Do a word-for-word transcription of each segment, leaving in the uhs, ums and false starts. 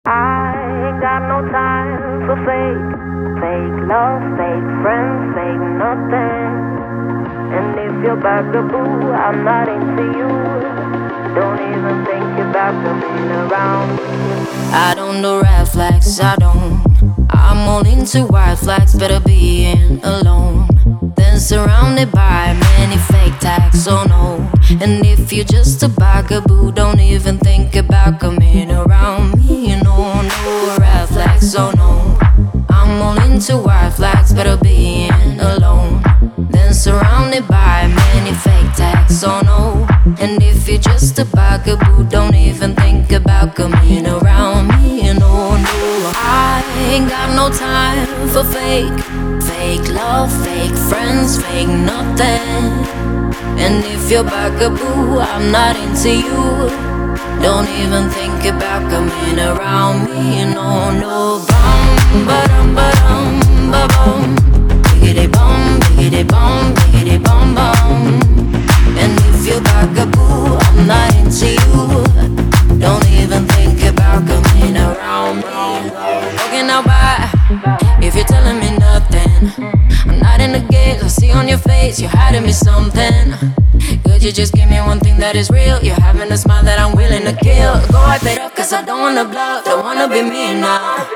I ain't got no time for fake, fake love, fake friends, fake nothing. And if you're bugaboo, I'm not into you. Don't even think about coming around me. I don't do red flags, I don't. I'm all into white flags, better being alone than surrounded by many fake tags, oh no. And if you're just a bugaboo, don't even think about coming around me. No, no red flags, oh no. I'm all into white flags, better being alone than surrounded by many fake tags, oh no. And if you're just a bugaboo, don't even think about coming around me. No, no, I ain't got no time for fake, fake love, fake friends, fake nothing. And if you're bugaboo, I'm not into you. Don't even think about coming around me. No, no, bum, ba-dum, ba-dum, ba-bum. Biggity bum, biggity bum, biggity bum, bum. And if you're bugaboo, I'm not into you. Don't even think about coming around me. Walking out by, if you're telling me nothing, I'm not in the games, I see on your face you're hiding me something. Could you just give me one thing that is real? You're having a smile that I'm willing to kill. Go wipe it up, cause I don't wanna bluff, don't wanna be me now.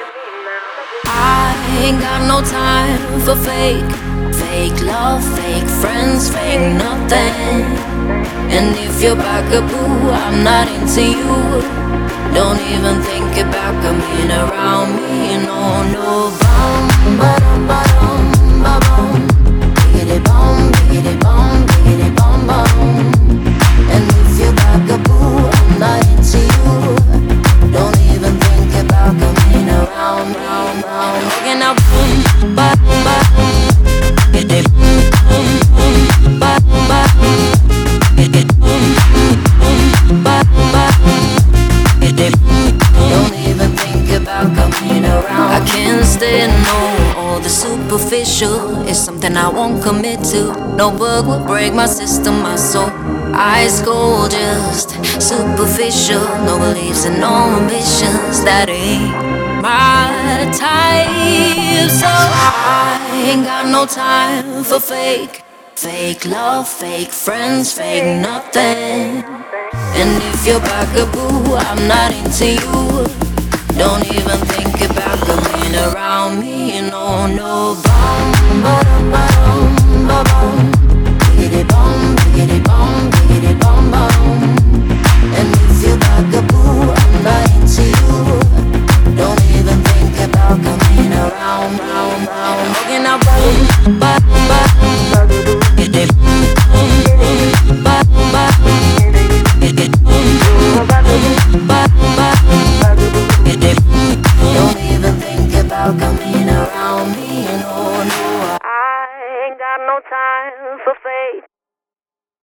I ain't got no time for fake, fake love, fake friends, fake nothing. And if you're bugaboo, I'm not into you. Don't even think about coming around me. No, no, bum, ba-dum, ba-dum, ba-bum. Biggity bum, biggity bum, biggity bum, bum. And if you're bugaboo, I'm not into you. Don't even think about coming around, round, round. Walking out, boom, ba, ba, biggity boom, boom, boom, ba, ba, biggity boom, boom, ba, ba, biggity boom. Don't even think about coming around. I can't stand no all the superficial. It's something I won't commit to. No bug will break my system, my soul. Ice cold, just superficial. No beliefs and no ambitions. That ain't my type. So I ain't got no time for fake, fake love, fake friends, fake nothing. And if you're bugaboo, I'm not into you. Don't even think about coming around me. No, no, bum, ba-dum, ba-dum, ba-bum. Biggity bum, biggity bum, biggity bum, bum. And if you're bugaboo, I'm not into you. Don't even think about coming around, round, round. Walking out, boom, ba, ba, biggity boom, boom, boom, ba, ba, biggity boom, boom, ba, ba, biggity boom. Don't even think about coming around me. No, no. I ain't got no time for fake.